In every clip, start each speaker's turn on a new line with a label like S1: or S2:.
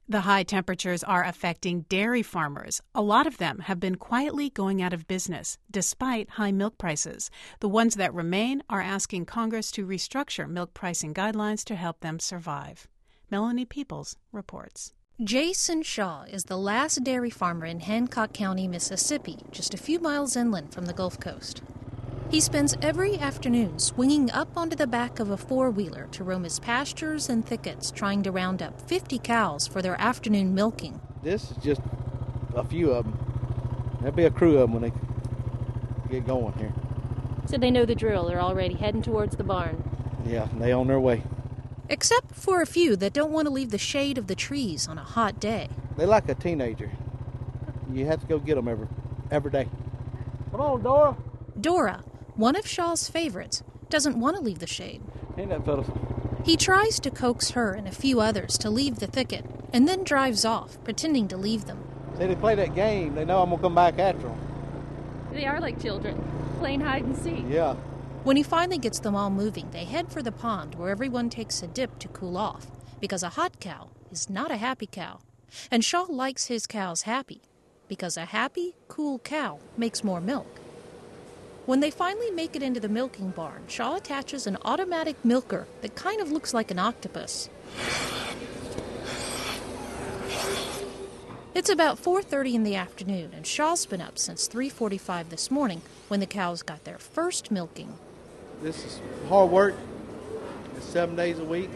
S1: The high temperatures are affecting dairy farmers. A lot of them have been quietly going out of business, despite high milk prices. The ones that remain are asking Congress to restructure milk pricing guidelines to help them survive. Melanie Peoples reports.
S2: Jason Shaw is the last dairy farmer in Hancock County, Mississippi, just a few miles inland from the Gulf Coast. He spends every afternoon swinging up onto the back of a four-wheeler to roam his pastures and thickets, trying to round up 50 cows for their afternoon milking.
S3: This is just a few of them. There'll be a crew of them when they get going here.
S4: So they know the drill. They're already heading towards the barn.
S3: Yeah, they on their way.
S2: Except for a few that don't want to leave the shade of the trees on a hot day.
S3: They're like a teenager. You have to go get them every day. Come on, Dora.
S2: Dora, one of Shaw's favorites, doesn't want to leave the shade.
S3: Ain't that fellas?
S2: He tries to coax her and a few others to leave the thicket, and then drives off, pretending to leave them.
S3: See, they play that game. They know I'm going to come back after them.
S4: They are like children, playing hide and seek.
S3: Yeah.
S2: When he finally gets them all moving, they head for the pond where everyone takes a dip to cool off, because a hot cow is not a happy cow. And Shaw likes his cows happy, because a happy, cool cow makes more milk. When they finally make it into the milking barn, Shaw attaches an automatic milker that kind of looks like an octopus. It's about 4:30 in the afternoon, and Shaw's been up since 3:45 this morning when the cows got their first milking.
S3: This is hard work. It's 7 days a week.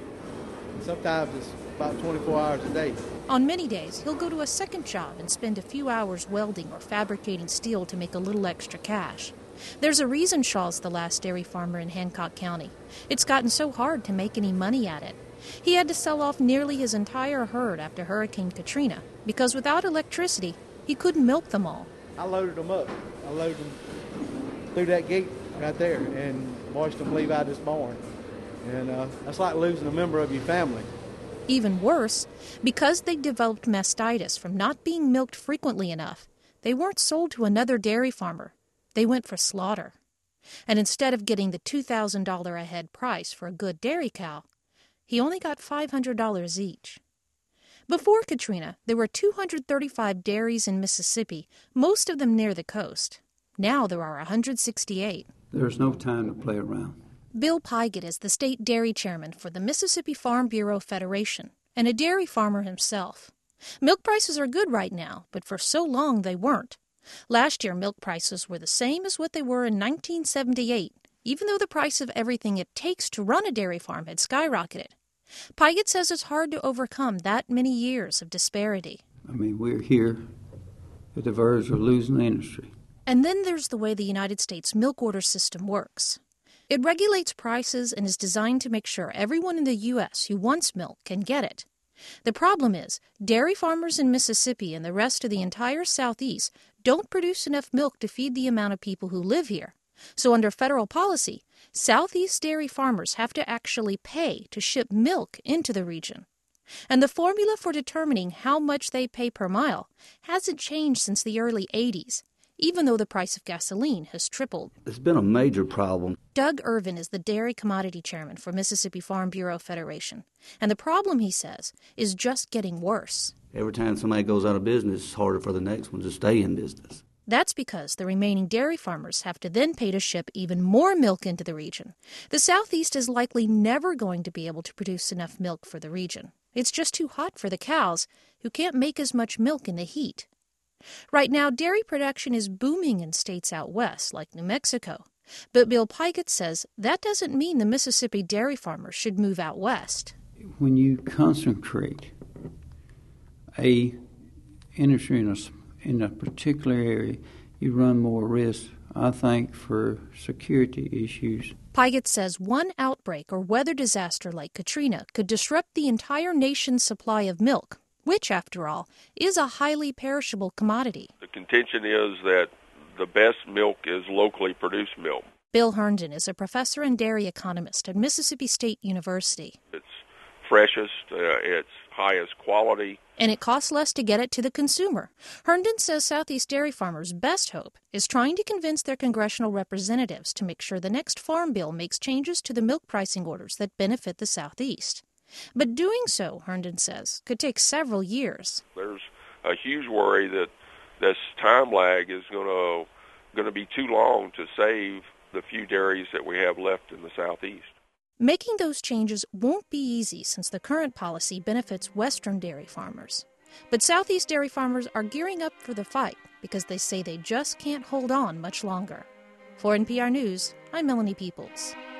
S3: Sometimes it's about 24 hours a day.
S2: On many days, he'll go to a second job and spend a few hours welding or fabricating steel to make a little extra cash. There's a reason Shaw's the last dairy farmer in Hancock County. It's gotten so hard to make any money at it. He had to sell off nearly his entire herd after Hurricane Katrina, because without electricity, he couldn't milk them all.
S3: I loaded them up. I loaded them through that gate right there and watched them leave out of this barn. And that's like losing a member of your family.
S2: Even worse, because they developed mastitis from not being milked frequently enough, they weren't sold to another dairy farmer. They went for slaughter. And instead of getting the $2,000 a head price for a good dairy cow, he only got $500 each. Before Katrina, there were 235 dairies in Mississippi, most of them near the coast. Now there are 168.
S5: There's no time to play around.
S2: Bill Pygott is the state dairy chairman for the Mississippi Farm Bureau Federation and a dairy farmer himself. Milk prices are good right now, but for so long they weren't. Last year, milk prices were the same as what they were in 1978, even though the price of everything it takes to run a dairy farm had skyrocketed. Pygott says it's hard to overcome that many years of disparity.
S5: We're here at the verge of losing the industry.
S2: And then there's the way the United States milk order system works. It regulates prices and is designed to make sure everyone in the U.S. who wants milk can get it. The problem is, dairy farmers in Mississippi and the rest of the entire Southeast don't produce enough milk to feed the amount of people who live here. So under federal policy, Southeast dairy farmers have to actually pay to ship milk into the region. And the formula for determining how much they pay per mile hasn't changed since the early 80s, even though the price of gasoline has tripled.
S5: It's been a major problem.
S2: Doug Irvin is the dairy commodity chairman for Mississippi Farm Bureau Federation. And the problem, he says, is just getting worse.
S5: Every time somebody goes out of business, it's harder for the next one to stay in business.
S2: That's because the remaining dairy farmers have to then pay to ship even more milk into the region. The Southeast is likely never going to be able to produce enough milk for the region. It's just too hot for the cows, who can't make as much milk in the heat. Right now, dairy production is booming in states out west, like New Mexico. But Bill Pygott says that doesn't mean the Mississippi dairy farmers should move out west.
S5: When you concentrate a industry in a particular area, you run more risk, I think, for security issues.
S2: Pygott says one outbreak or weather disaster like Katrina could disrupt the entire nation's supply of milk, which, after all, is a highly perishable commodity.
S6: The contention is that the best milk is locally produced milk.
S2: Bill Herndon is a professor and dairy economist at Mississippi State University.
S6: It's freshest, it's highest quality.
S2: And it costs less to get it to the consumer. Herndon says Southeast dairy farmers' best hope is trying to convince their congressional representatives to make sure the next farm bill makes changes to the milk pricing orders that benefit the Southeast. But doing so, Herndon says, could take several years.
S6: There's a huge worry that this time lag is going to be too long to save the few dairies that we have left in the Southeast.
S2: Making those changes won't be easy since the current policy benefits Western dairy farmers. But Southeast dairy farmers are gearing up for the fight because they say they just can't hold on much longer. For NPR News, I'm Melanie Peoples.